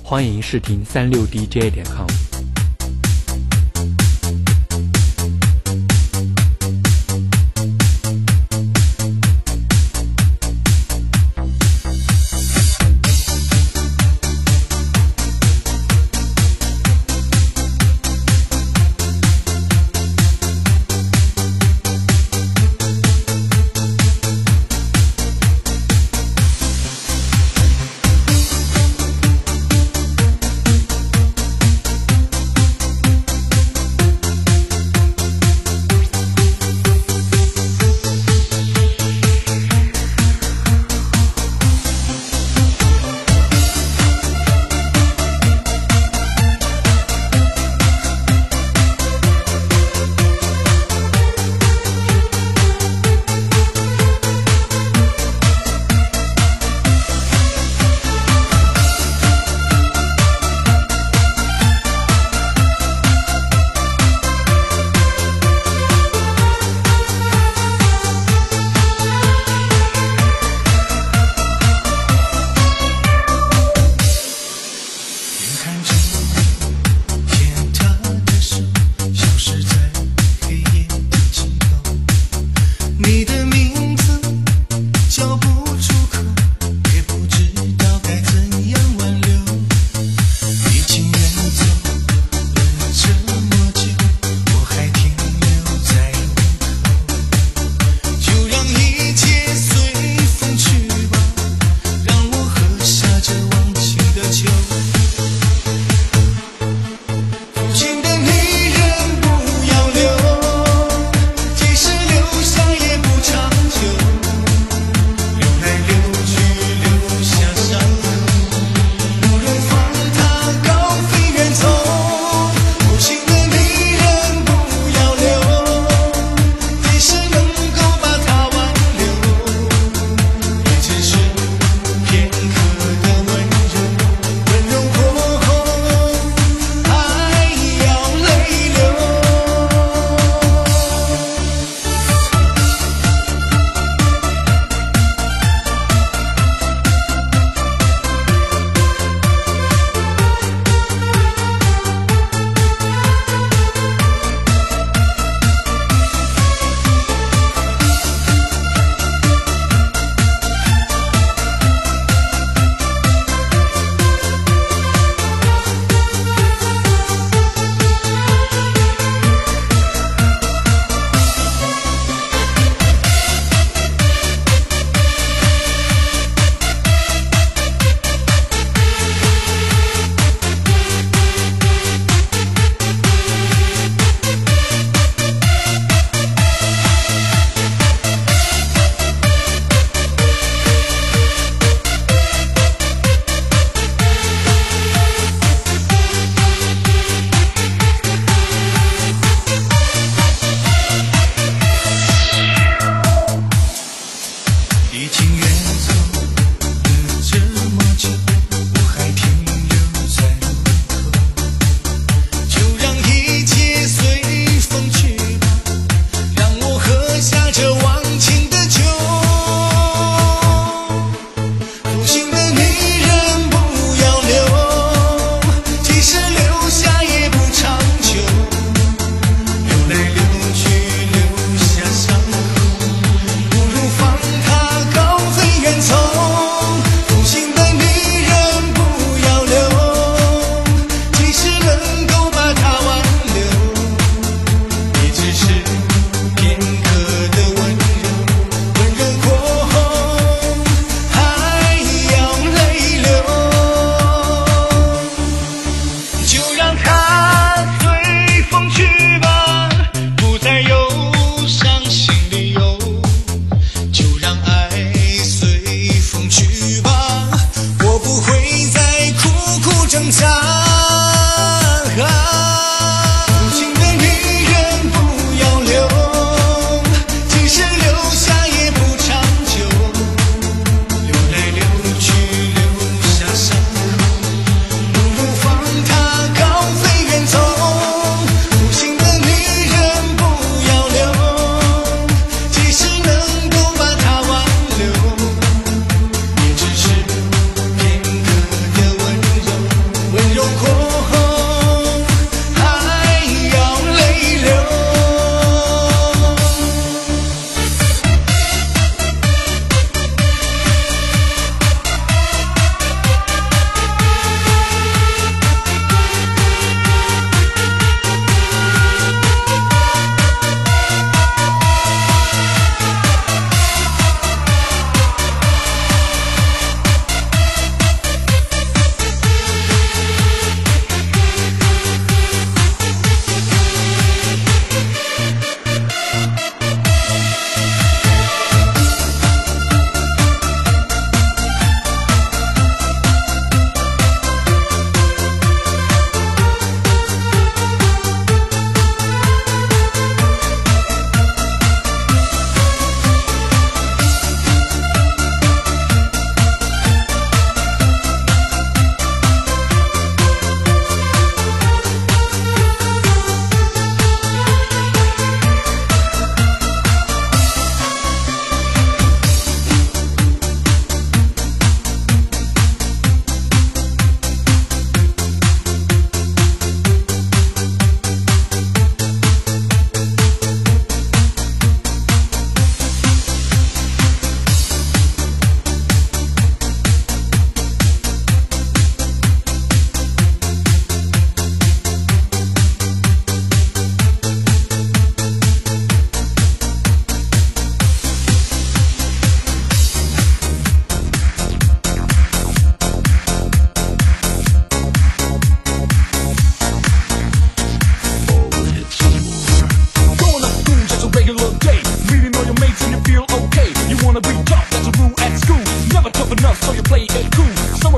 欢迎试听36dj.com。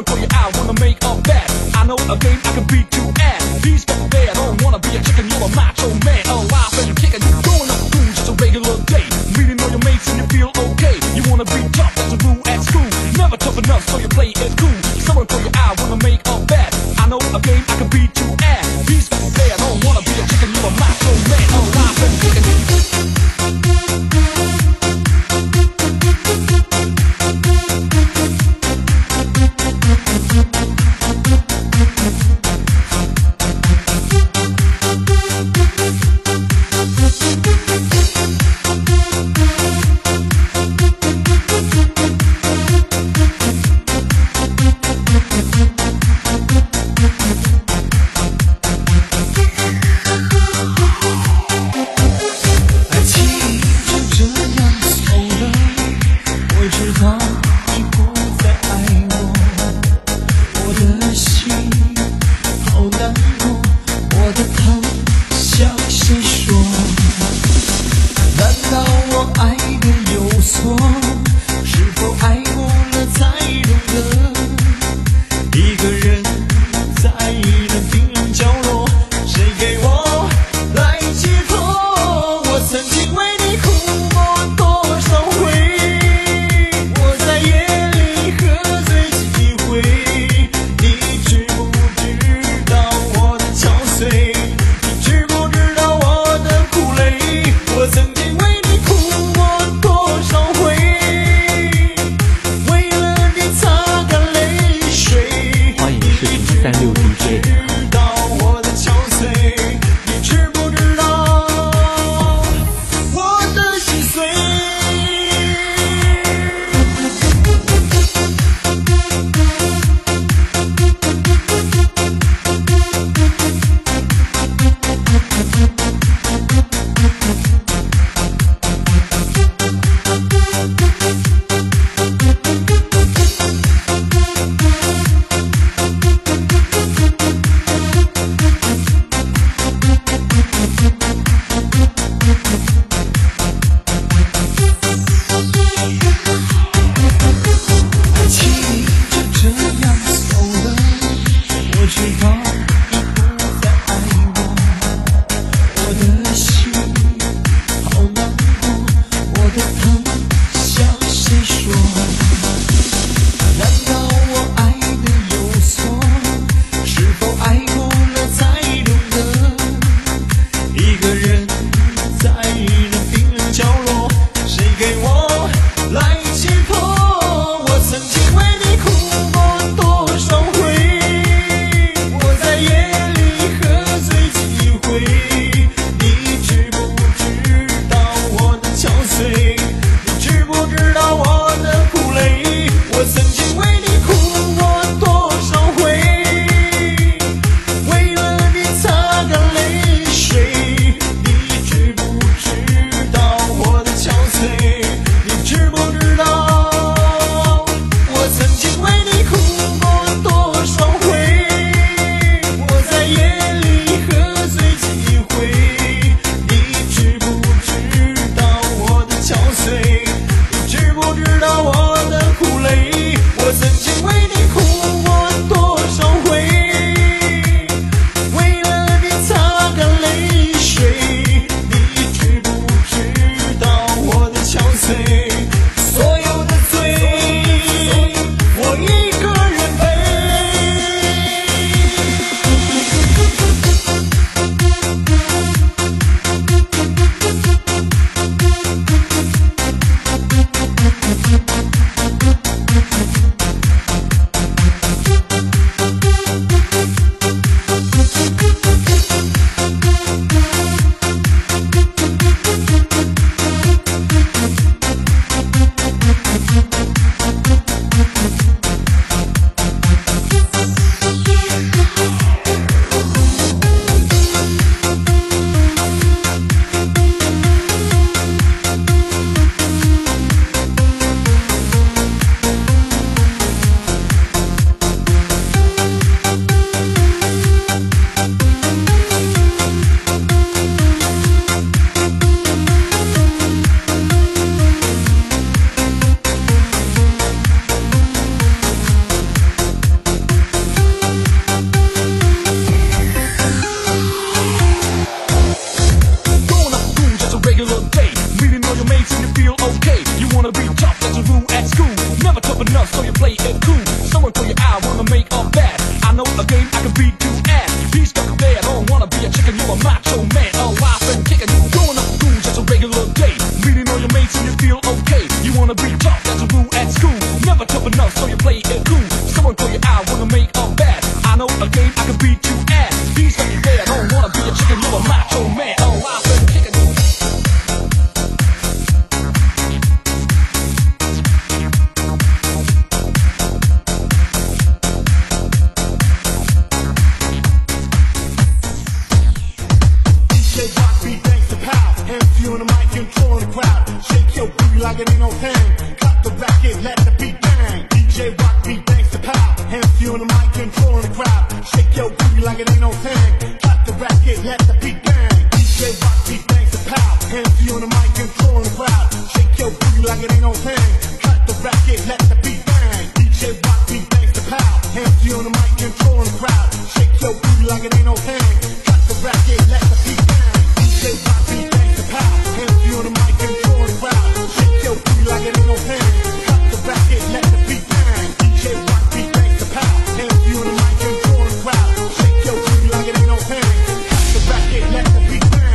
call you out, wanna make a bet. I know a game I can beat you at. He's got bad, don't wanna be a chicken, you're a macho man. Oh, I've been kicking, going up through just a regular day. Meeting all your mates and you feel okay. You wanna be tough, that's a rule at school. Never tough enough, so you play it cool. Someone call you out, wanna make a bet. I know a game I can beat you at. He's got bad, don't wanna be a chicken, you're a macho man. Oh, I've been kicking. Someone throw your eye, wanna make a bet. I know a game I can beat you at. He's got there, don't wanna be a chicken, you're a macho man. Alive and kicking, going up goons, just a regular day. Meeting all your mates and you feel okay. You wanna be tough, that's a rule at school. Never tough enough, so you play it cool. Someone throw your eye, wanna make a bet. I know a game I can beat you at. He's got there, don't wanna be a chicken, you're a macho man. Alive and kicking. Like it ain't no thing. Cut the racket, let the beat bang. DJ Rock beat thanks to pow. Hands you on the mic, controlling the crowd. Shake your booty like it ain't no thing. Cut the racket, let the beat bang. DJ Rock beat thanks to pow. Hands you on the mic, controlling the crowd. Shake your booty like it ain't no thing. Cut the racket, let the beat bang. DJ Rock beat thanks to pow. Hands you on the mic, controlling the crowd. Shake your booty like it ain't no thing. Cut the racket, let the beat bang. DJ Rock beat thanks to pow. Hands you on the mic, controlling the crowd. Shake your booty like it ain't no thing. Cut the racket, let the beat bang. DJ Rock beat thanks to pow. Hands you on the mic, controlling the crowd. Shake your booty like it ain't no thing. Cut the racket, let the beat bang.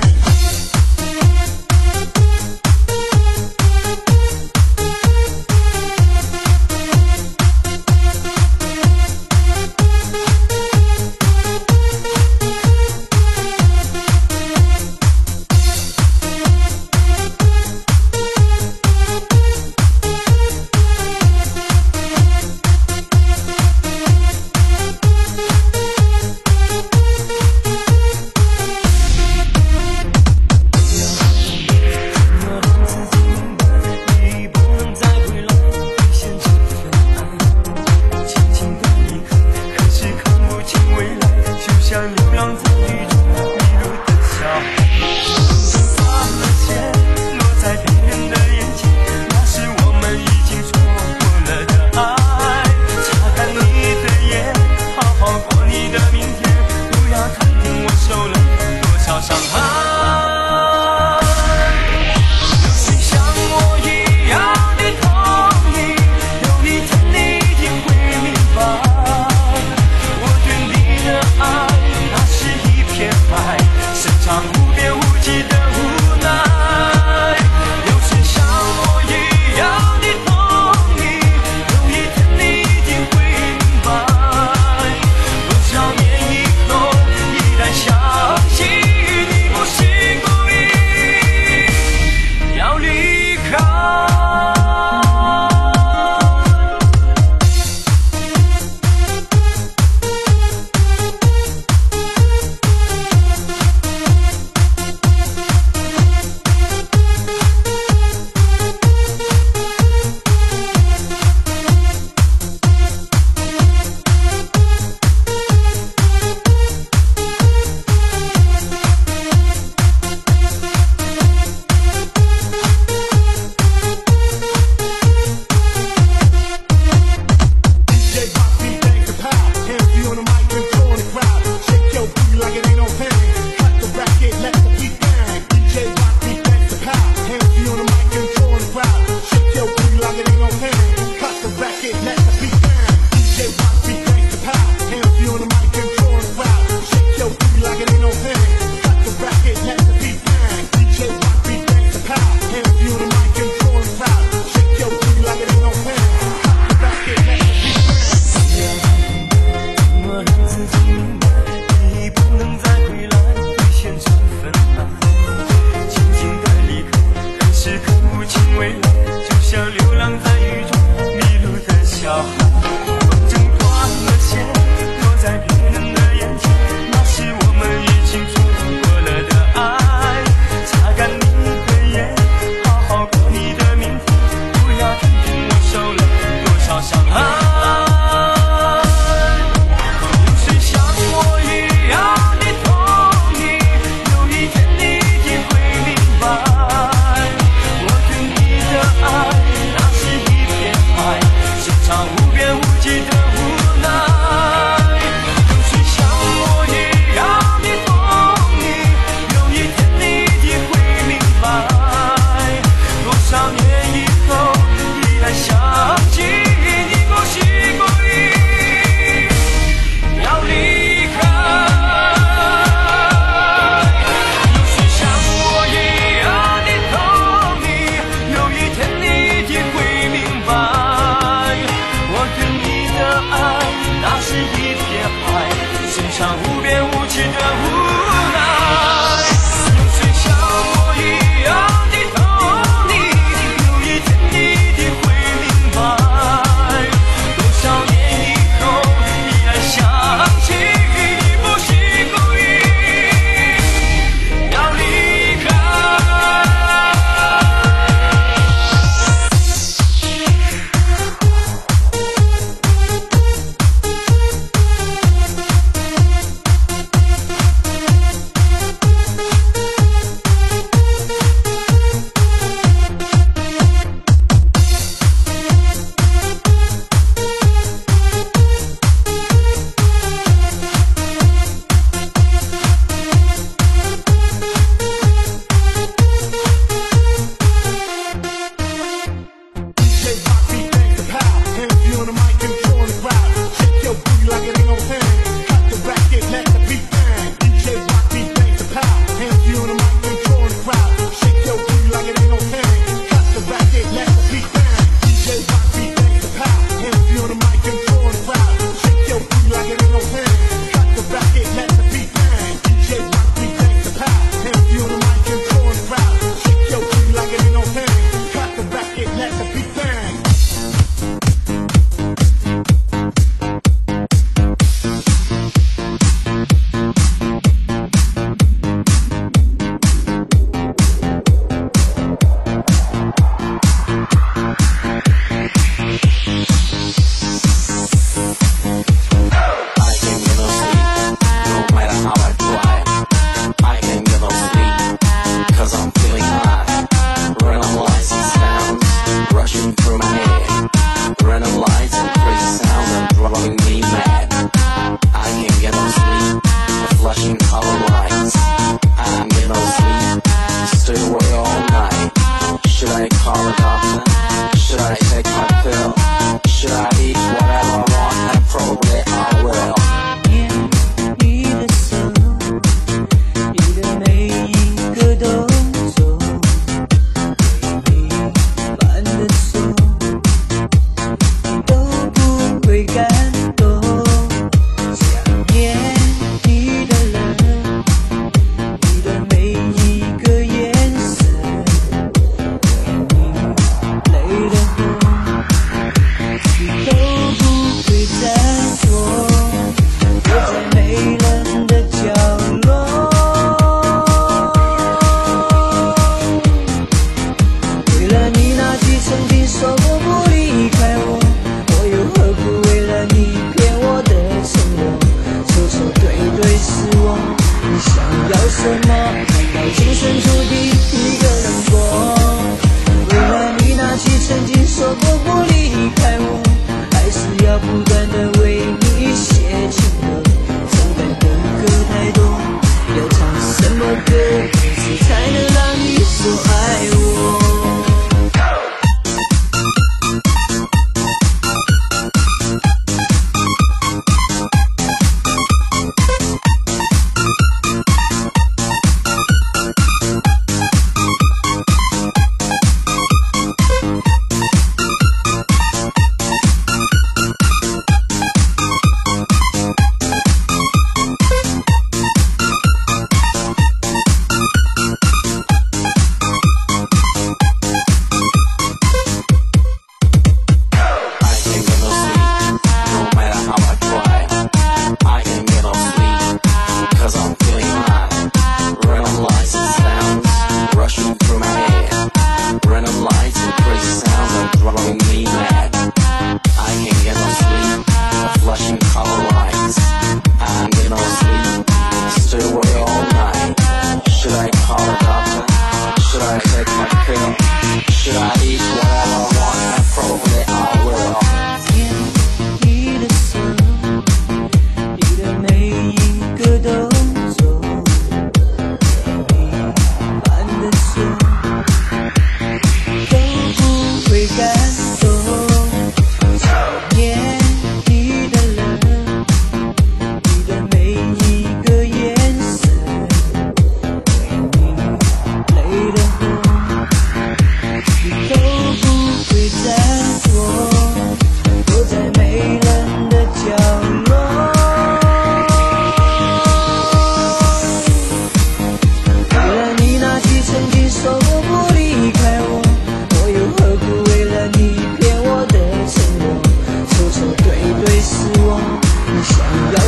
上无边无际的无奈，有谁像我一样的疼你？有一天你一定会明白，多少年以后依然想起你不是故意要离开。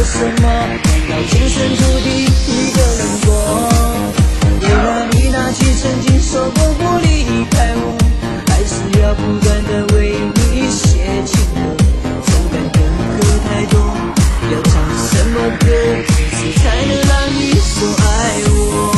什么？难道只身注定一个人过？为了你拿起曾经说过不离开我，还是要不断的为你写情歌。总感人歌太多，要唱什么歌才能让你说爱我？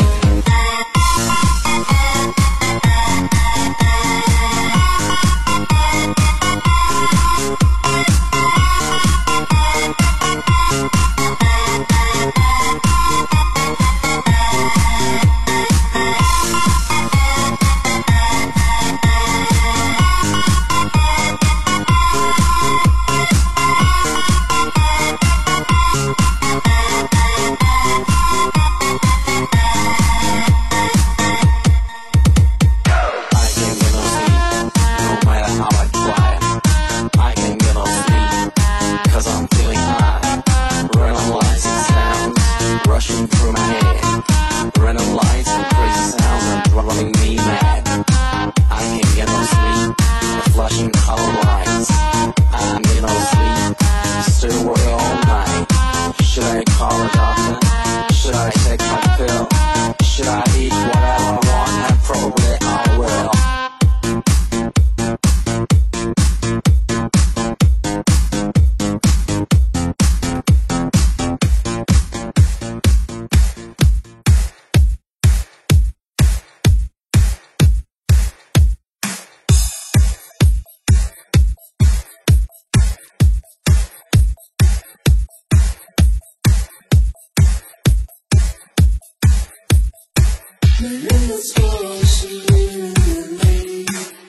男人的错是女人的累。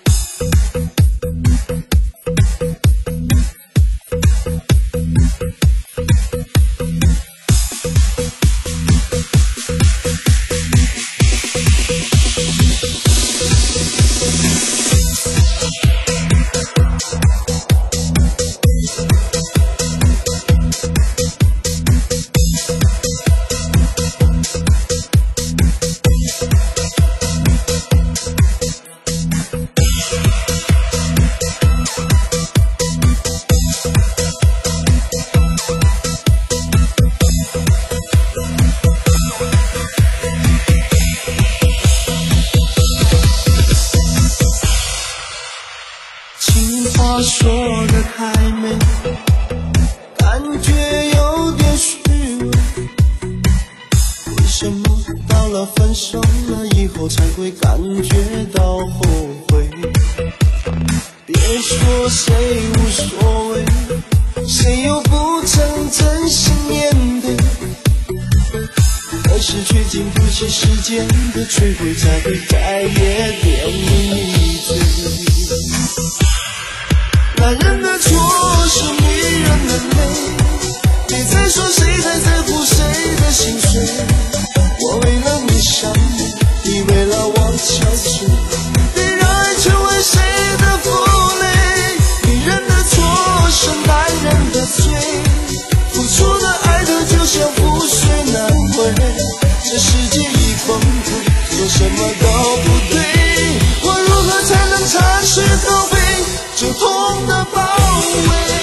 说的太美，感觉有点虚伪。为什么到了分手了以后才会感觉到后悔？别说谁无所谓，谁又不曾真心面对？可是却经不起时间的摧毁，才会再也恋你醉。男人的错是女人的累，别再说谁还在乎谁的心碎。我为了你伤悲，你为了我憔悴，别让爱成为谁的负累。女人的错是男人的罪，付出的爱的就像覆水难回。这世界已崩溃，说什么都不对，我如何才能插翅高飞？这痛的包围。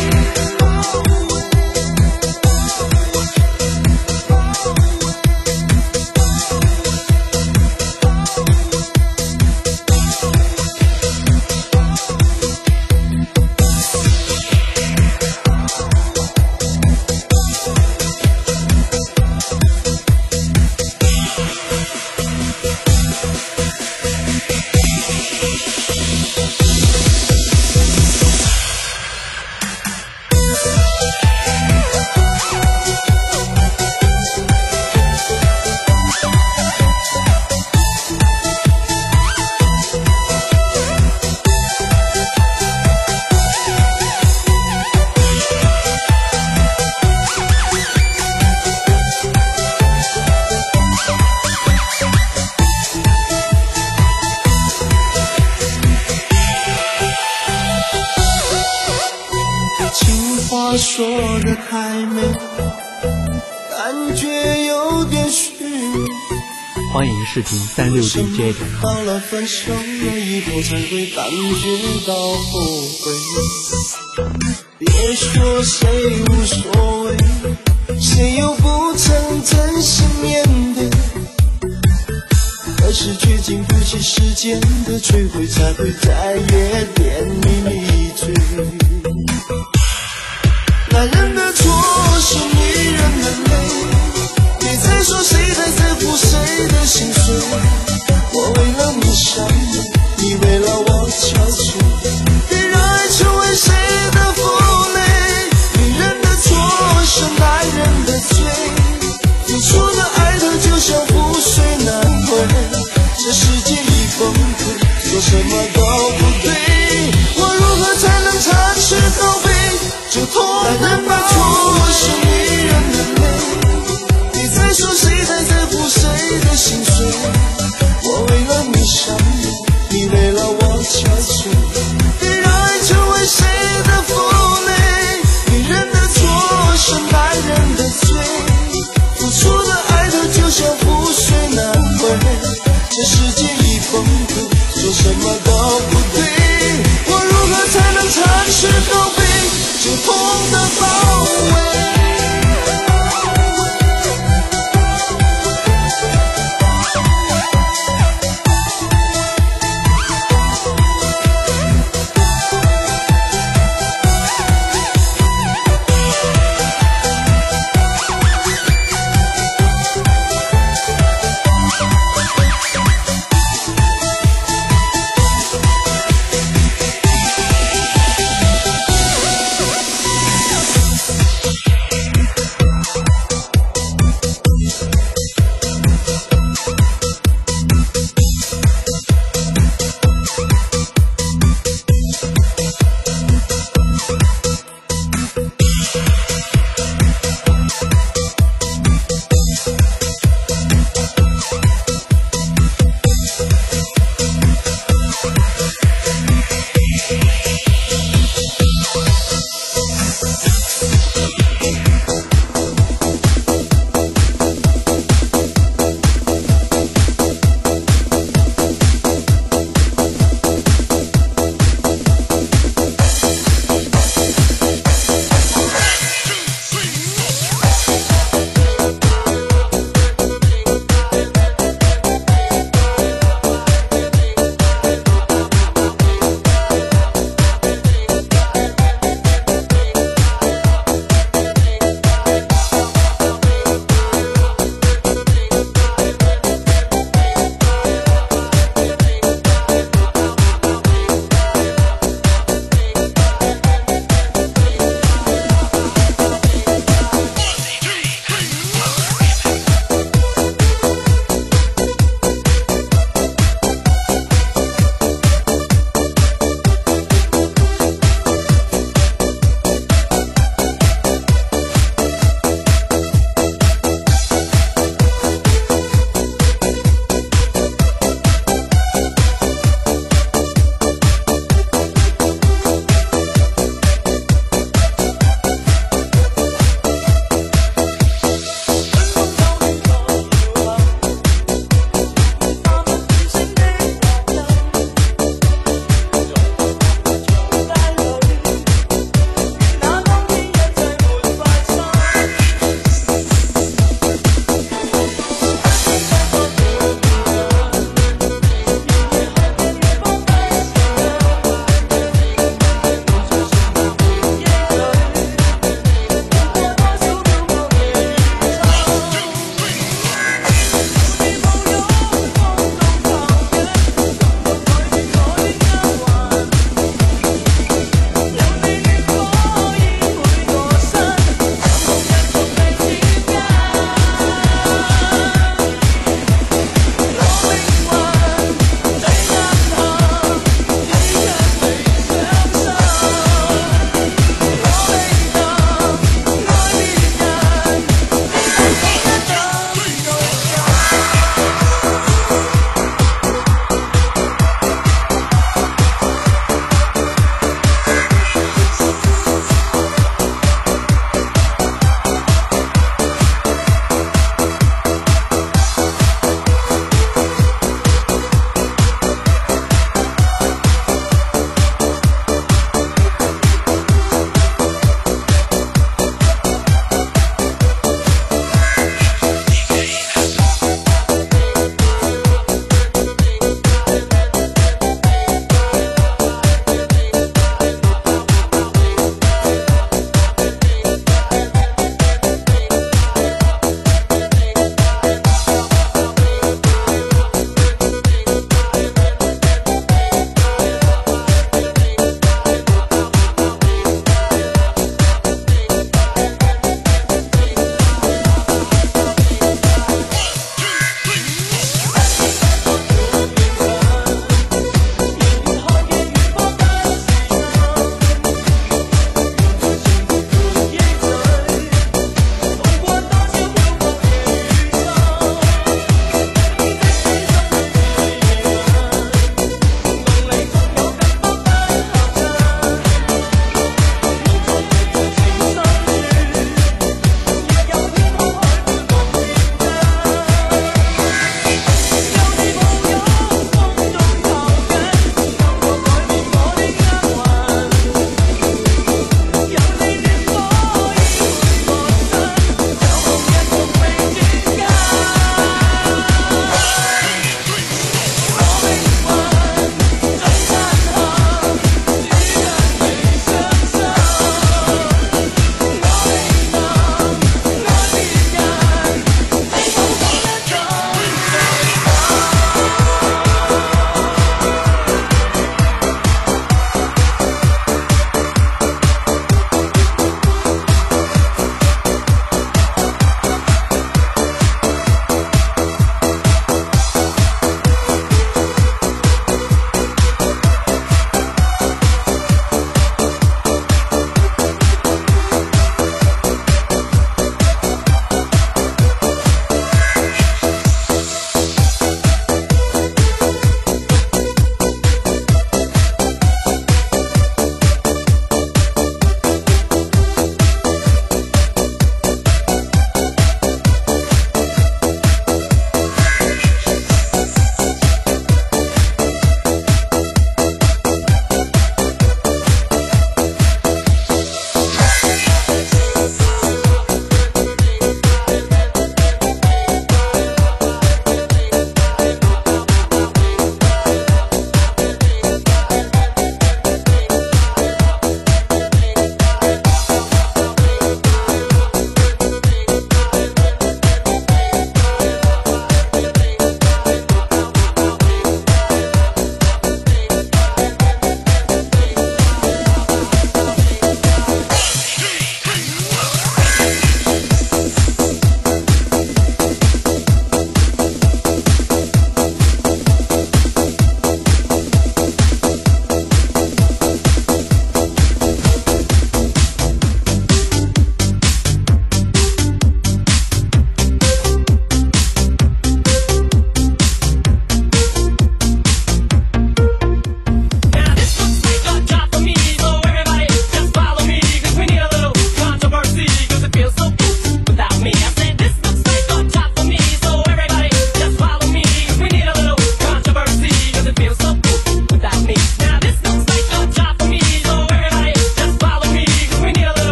话说的太美，感觉有点虚伪。 欢迎试听36DJ。 到了分手了以后才会感觉到后悔。别说谁无所谓， 间的摧毁，才会在夜店里迷醉。男人的错是女人的累，别再说谁还在乎谁的心碎。我为了你伤你，你为了我憔悴，别让爱成为谁的负累。女人的错是男人的罪，付出的爱它就像覆水难回。这世界已崩溃，说什么都不对，我如何才能插翅高飞？就痛男人的错是女人的泪，别再说谁还在乎谁的心碎。我为了你伤你，你为了我憔悴，别让爱成为谁的负累。女人的错是男人的罪，付出的爱它就像覆水难回。这世界已崩溃，说什么都不对，我如何才能插翅高飞？就痛的包围。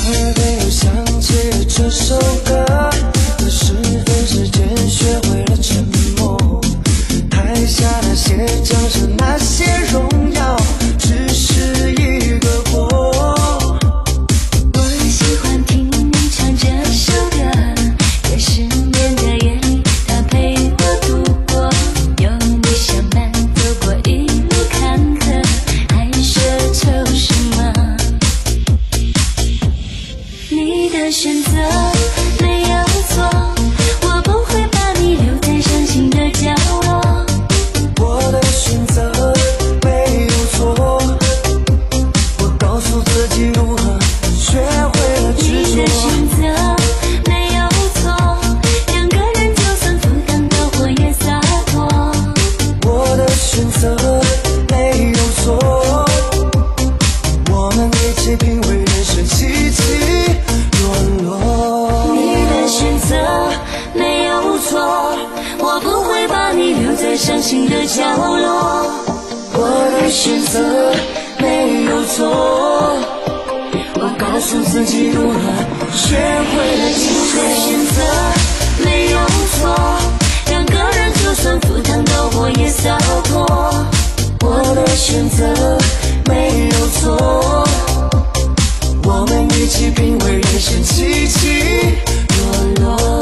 耳边又响起了这首歌，可是分时间学会了沉默。台下那些掌声，那些荣耀，只是一个过。 我喜欢听你唱这首歌，在失眠的夜里，它陪我度过。有你相伴，走过一路坎坷，还奢求什么？你的选择没有错，我不会把你留在伤心的角落。 我的选择没有错，我告诉自己如何学会了执你的选着。 择没有错，两个人就算赴汤蹈火也洒脱。 我的选择没有错，我们一起品味人生起起落落。 你的选择没有错，我不会把你留在伤心的角落。 我的选择没有错，我告诉自己如何学会了你执的选着。 择没有错，两个人就算赴汤蹈火也洒脱。 我的选择没有错，我们一起品味人生起起落落。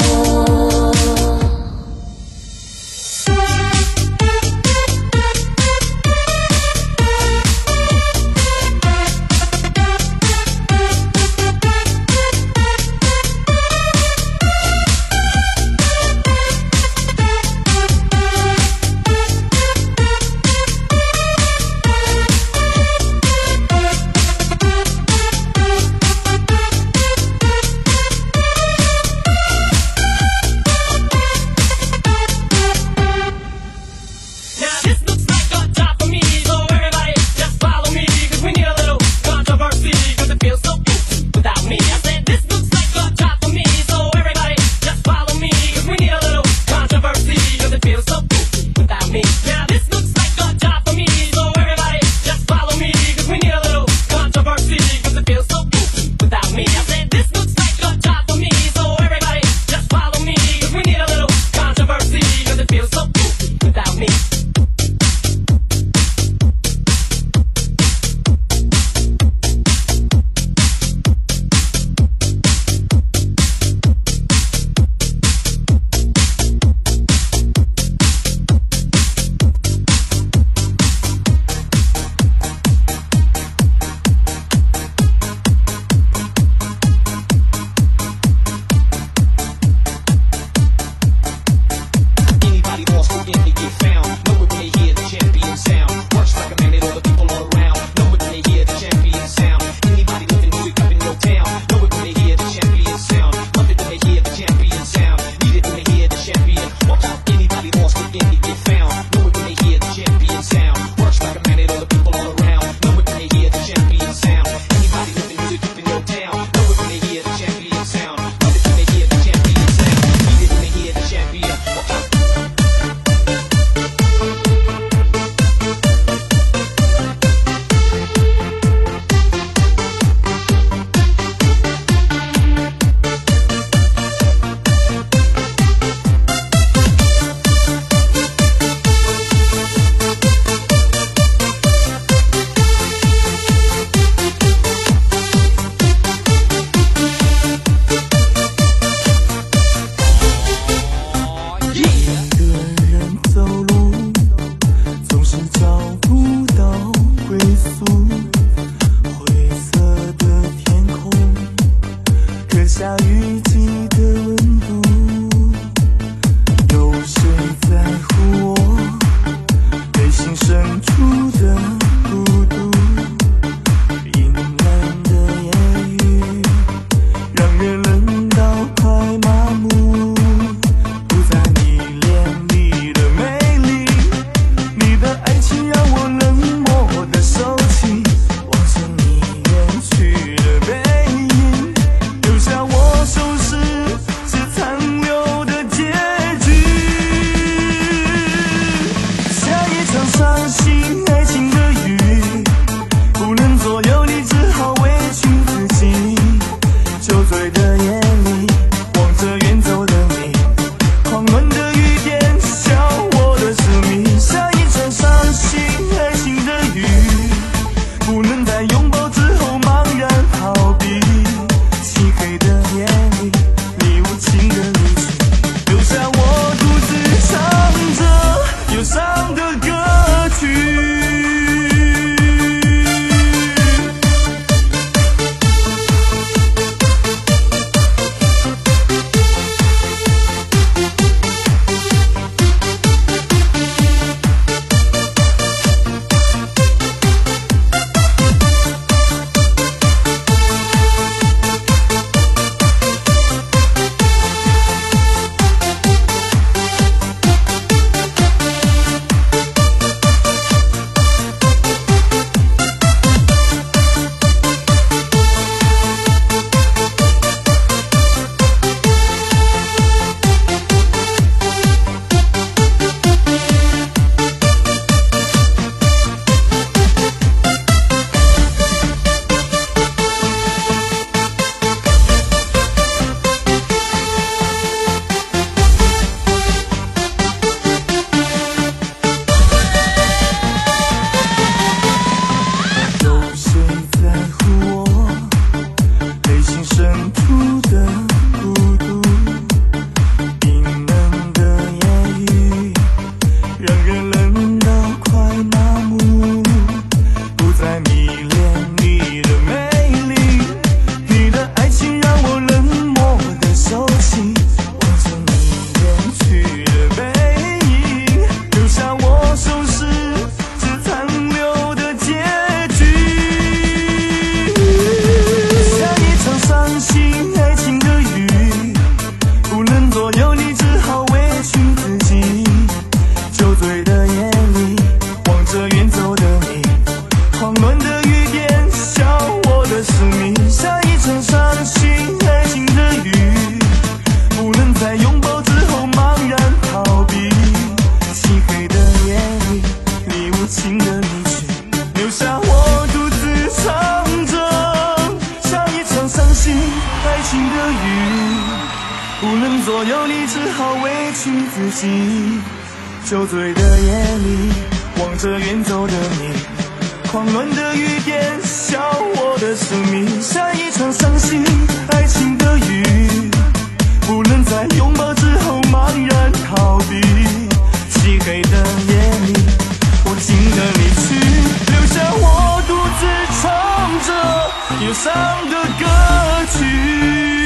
信爱情的雨，不能左右你，只好委屈自己。酒醉的夜里，望着远走的你，狂乱的雨点笑我的生命，像一场伤心爱情的雨，不能在拥抱之后茫然逃避。漆黑的夜里，我经着你去，留下我独自唱着忧伤的歌曲。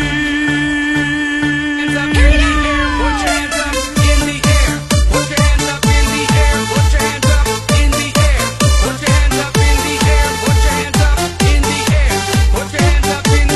Put your hands up in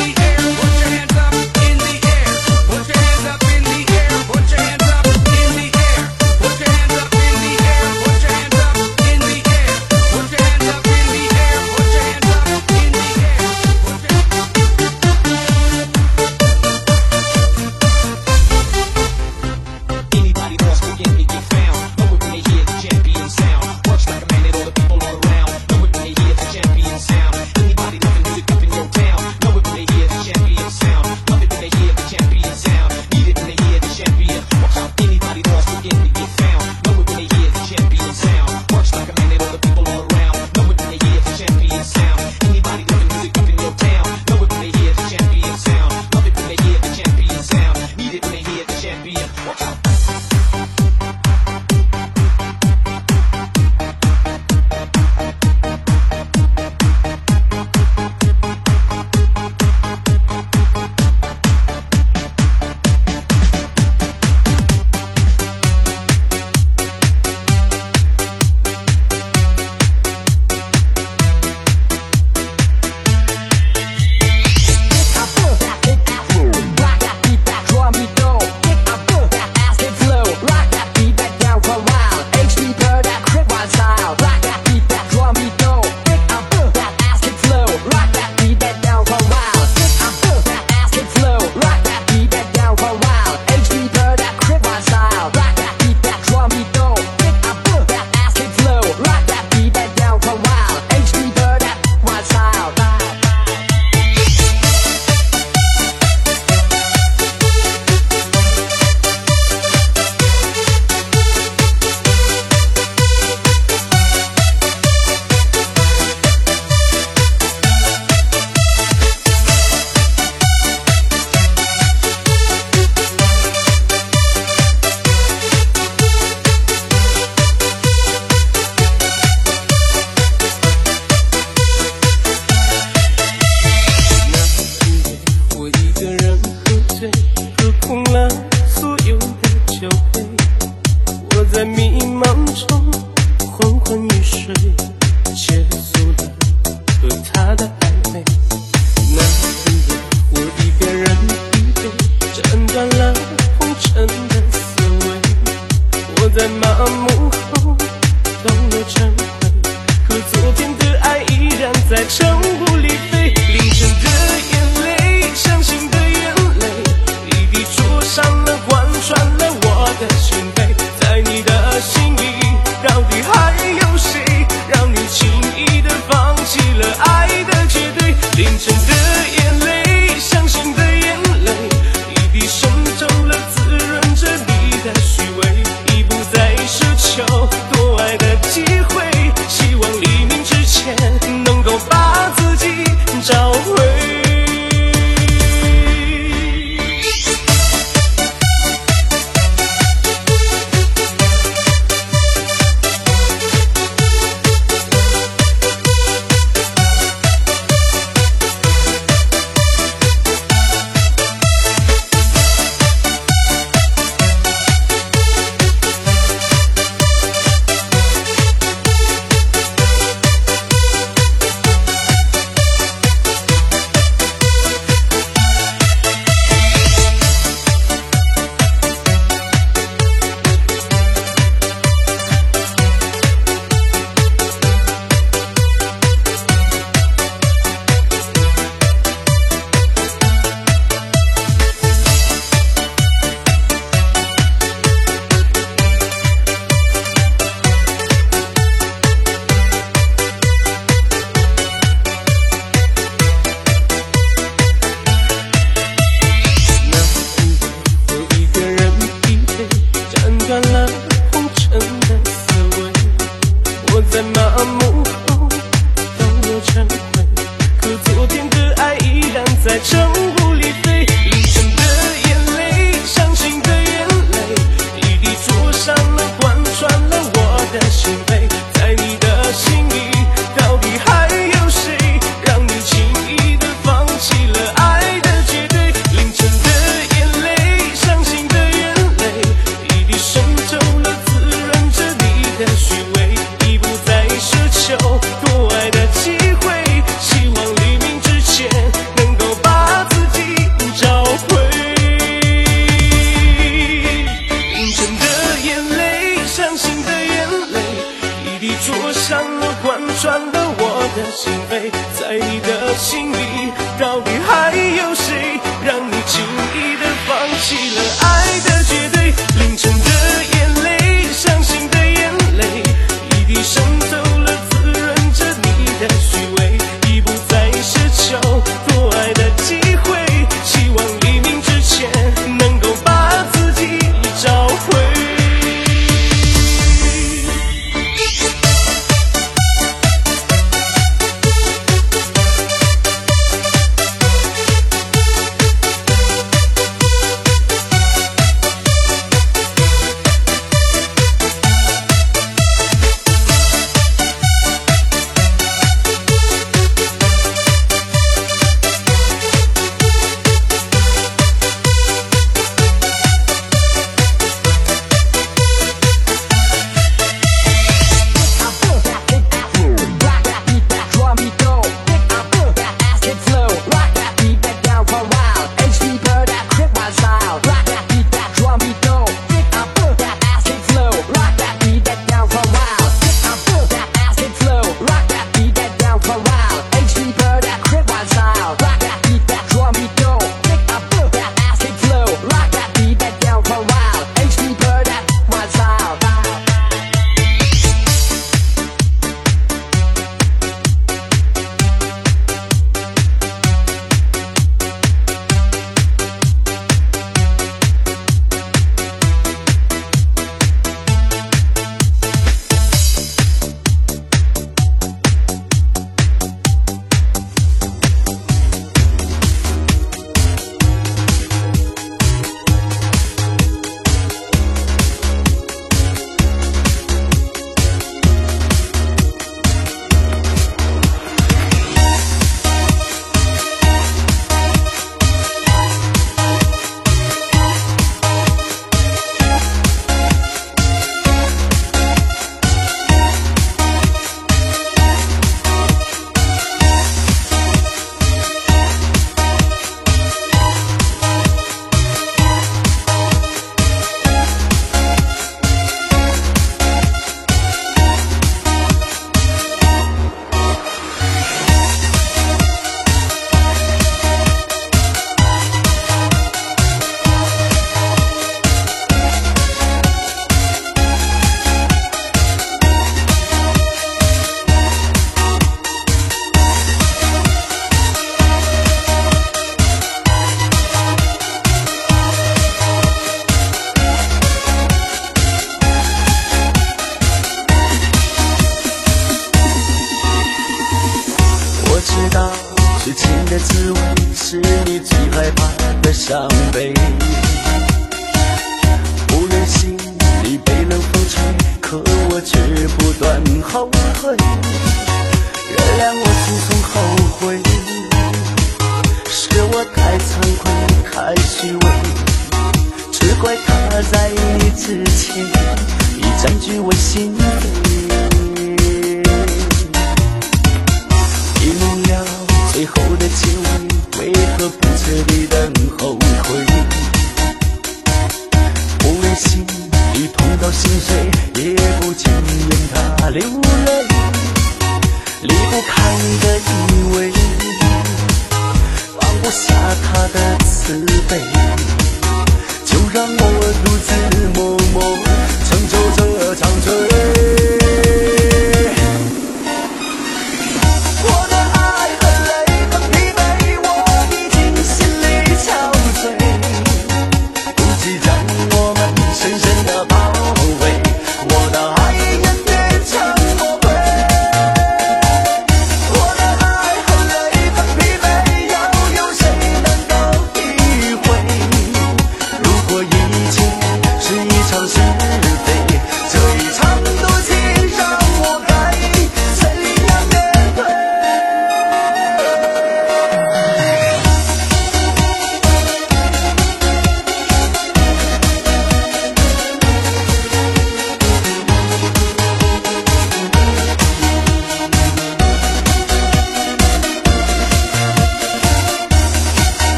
程无理飞，凌晨的眼泪，伤心的眼泪，一滴灼伤了，贯穿了我的心扉。在你的心里，到底还有谁，让你轻易的放弃了爱的绝对？凌晨的眼泪，伤心的眼泪，一滴渗透了，滋润着你的虚伪，已不再奢求多爱的机会，希望黎明之前能够把自己找回。凌晨的眼泪，伤心的眼泪，一滴灼伤了，贯穿了我的心扉。在你的心里，到底还有谁，让你轻易的放弃了爱的绝对？凌晨的眼泪，伤心的眼泪，一滴渗透了，滋润着你的虚伪，已不再奢求多爱的机会，希望黎明之前能够把自己找回。伤悲，不忍心你被冷风吹，可我却不断后悔。原谅我匆匆后悔，是我太惭愧，太虚伪，只怪他在你之前已占据我心扉。遗忘了最后的结尾，为何不彻底的后悔？不忍心你痛到心碎，也不禁愿他流泪。离不开你的依偎，放不下他的慈悲，就让我独自默默承受这场罪。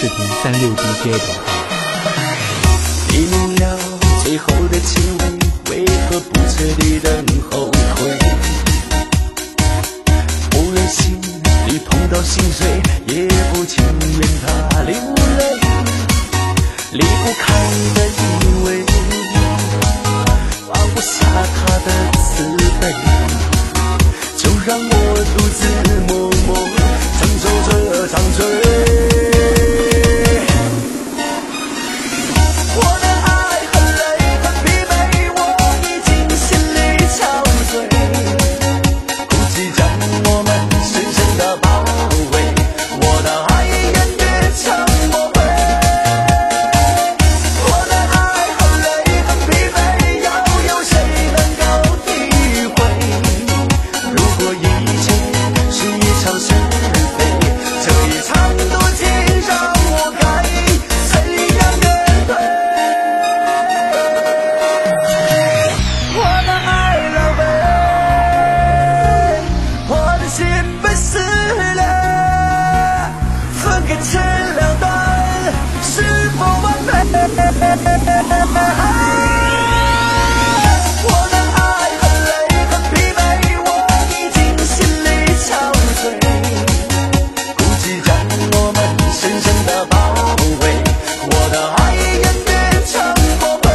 视频36DJ.com。 你明了最后的亲吻，为何不彻底等后悔？不忍心你碰到心碎，也不情愿他流泪，离不开的以为放不下他的慈悲，就让我独自默默承受这场罪。我的爱很累很疲惫，我已经心力憔悴，哭泣将我们深深地包围，我的爱演变成魔鬼。我的爱很累很疲惫，要有谁能够体会？如果一切是一场是非，这一场赌气让我该怎样面对？我的爱浪费，我的心被撕裂，分开成两段，是否完美？我的爱很累很疲惫，我已经心力憔悴，哭泣将我们深深地包围，我的爱演变成魔鬼。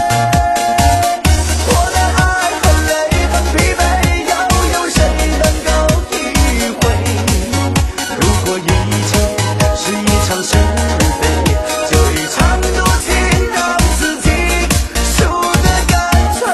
我的爱很累很疲惫，要有谁能够体会？如果一切是一场是非，这一场赌气让自己输得干脆。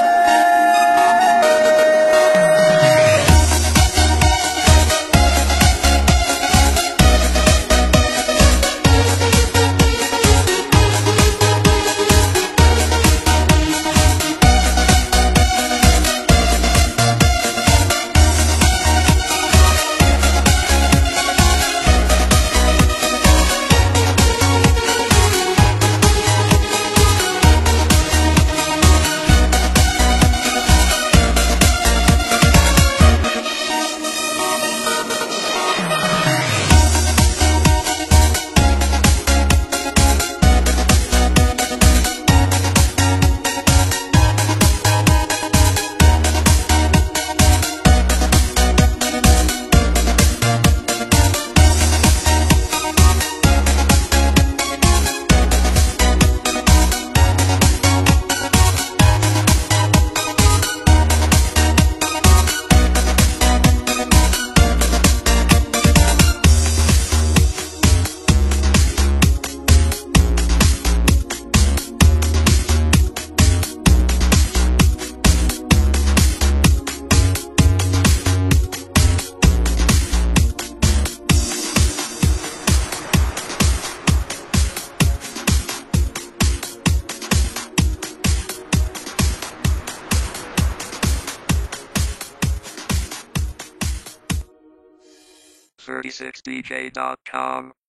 36DJ.com